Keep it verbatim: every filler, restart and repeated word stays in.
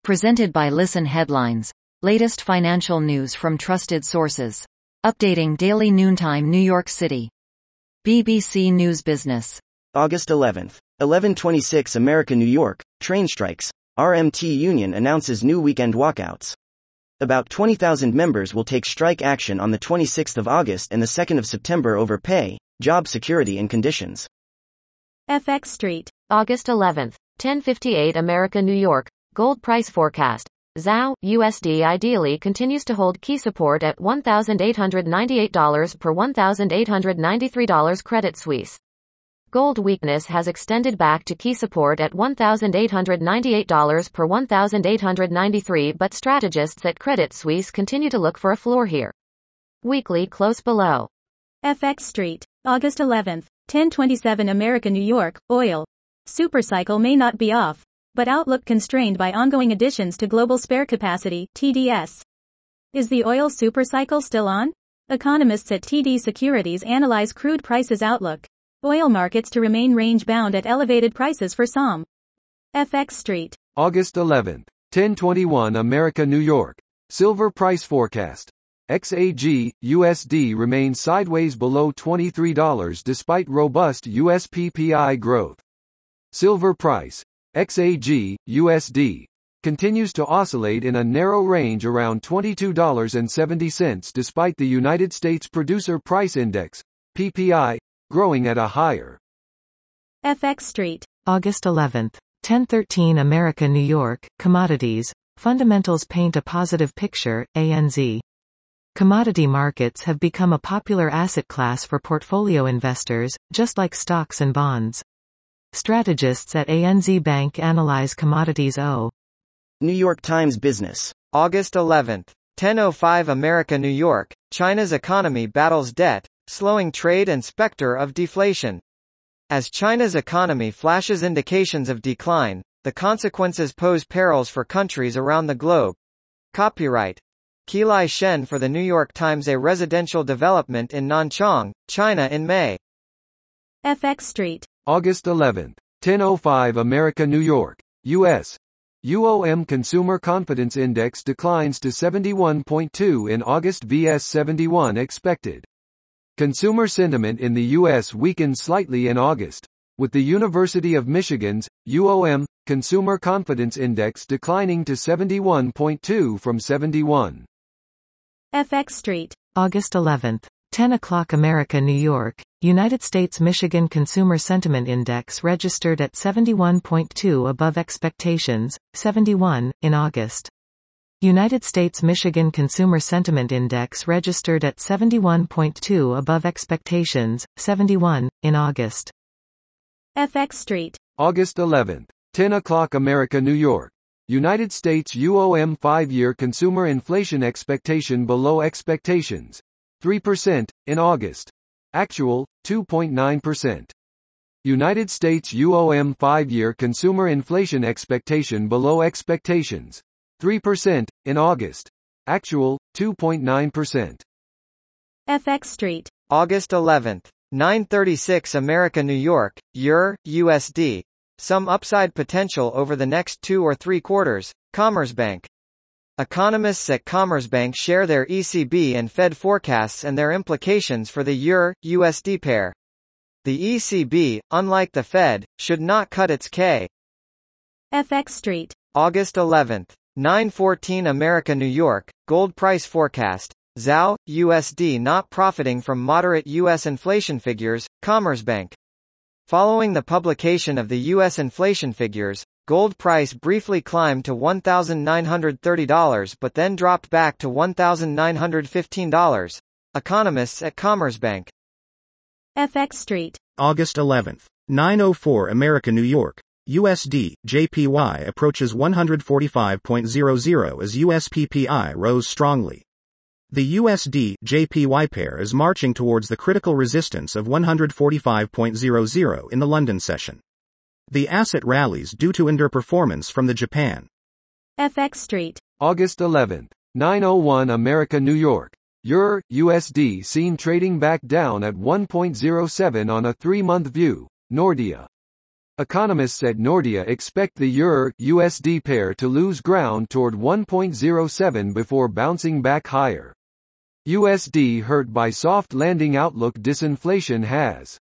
Presented by Listen Headlines. Latest financial news from trusted sources. Updating daily noontime New York City. B B C News Business. August eleventh, eleven twenty-six America New York, train strikes. R M T union announces new weekend walkouts. About twenty thousand members will take strike action on the twenty-sixth of August and the second of September over pay, job security and conditions. F X Street. August eleventh, ten fifty-eight America New York, gold price forecast. Z O W U S D ideally continues to hold key support at one thousand eight hundred ninety-eight dollars per one thousand eight hundred ninety-three dollars Credit Suisse. Gold weakness has extended back to key support at one thousand eight hundred ninety-eight dollars per one thousand eight hundred ninety-three dollars, but strategists at Credit Suisse continue to look for a floor here. Weekly close below. F X Street. August eleventh, ten twenty-seven America New York, oil. Supercycle may not be off, but outlook constrained by ongoing additions to global spare capacity, T D S. Is the oil supercycle still on? Economists at T D Securities analyze crude prices outlook. Oil markets to remain range-bound at elevated prices for some. F X Street. August eleventh, ten twenty-one America New York, silver price forecast. X A G U S D remains sideways below twenty-three dollars despite robust U S P P I growth. Silver price, X A G U S D, continues to oscillate in a narrow range around twenty-two dollars and seventy cents despite the United States Producer Price Index, P P I, growing at a higher. F X Street. August eleventh, ten thirteen America New York, commodities, fundamentals paint a positive picture, A N Z. Commodity markets have become a popular asset class for portfolio investors, just like stocks and bonds. Strategists at A N Z Bank analyze commodities. O. New York Times Business. August eleventh, ten oh five America New York, China's economy battles debt, slowing trade and specter of deflation. As China's economy flashes indications of decline, the consequences pose perils for countries around the globe. Copyright Qilai Shen for the New York Times. A residential development in Nanchang, China in May. F X Street. August eleventh, ten oh five America New York, U S. U O M Consumer Confidence Index declines to seventy-one point two in August versus seventy-one expected. Consumer sentiment in the U S weakened slightly in August, with the University of Michigan's U O M Consumer Confidence Index declining to seventy-one point two from seventy-one. F X Street. August eleventh, ten o'clock America New York, United States Michigan Consumer Sentiment Index registered at seventy-one point two above expectations, seventy-one, in August. United States Michigan Consumer Sentiment Index registered at seventy-one point two above expectations, seventy-one, in August. F X Street. August eleventh, ten o'clock America New York, United States U O M five-year consumer inflation expectation below expectations, three percent, in August. Actual, two point nine percent. United States U O M five-year consumer inflation expectation below expectations, three percent, in August. Actual, two point nine percent. F X Street. August eleventh, nine thirty-six America New York, E U R, U S D. Some upside potential over the next two or three quarters, Commerzbank. Economists at Commerzbank share their E C B and Fed forecasts and their implications for the E U R U S D pair. The E C B, unlike the Fed, should not cut its K. F X Street. August eleventh, nine fourteen America New York, gold price forecast. Z O W U S D not profiting from moderate U S inflation figures, Commerzbank. Following the publication of the U S inflation figures, gold price briefly climbed to one thousand nine hundred thirty dollars but then dropped back to one thousand nine hundred fifteen dollars. Economists at Commerzbank. F X Street. August eleventh, nine oh four America New York, U S D, J P Y approaches one forty-five point zero zero as U S P P I rose strongly. The U S D J P Y pair is marching towards the critical resistance of one forty-five point zero zero in the London session. The asset rallies due to underperformance from the Japan. F X Street. August eleventh, nine oh one America New York, E U R U S D seen trading back down at one point zero seven on a three-month view, Nordea. Economists at Nordea expect the euro-U S D pair to lose ground toward one point zero seven before bouncing back higher. U S D hurt by soft landing outlook. Disinflation has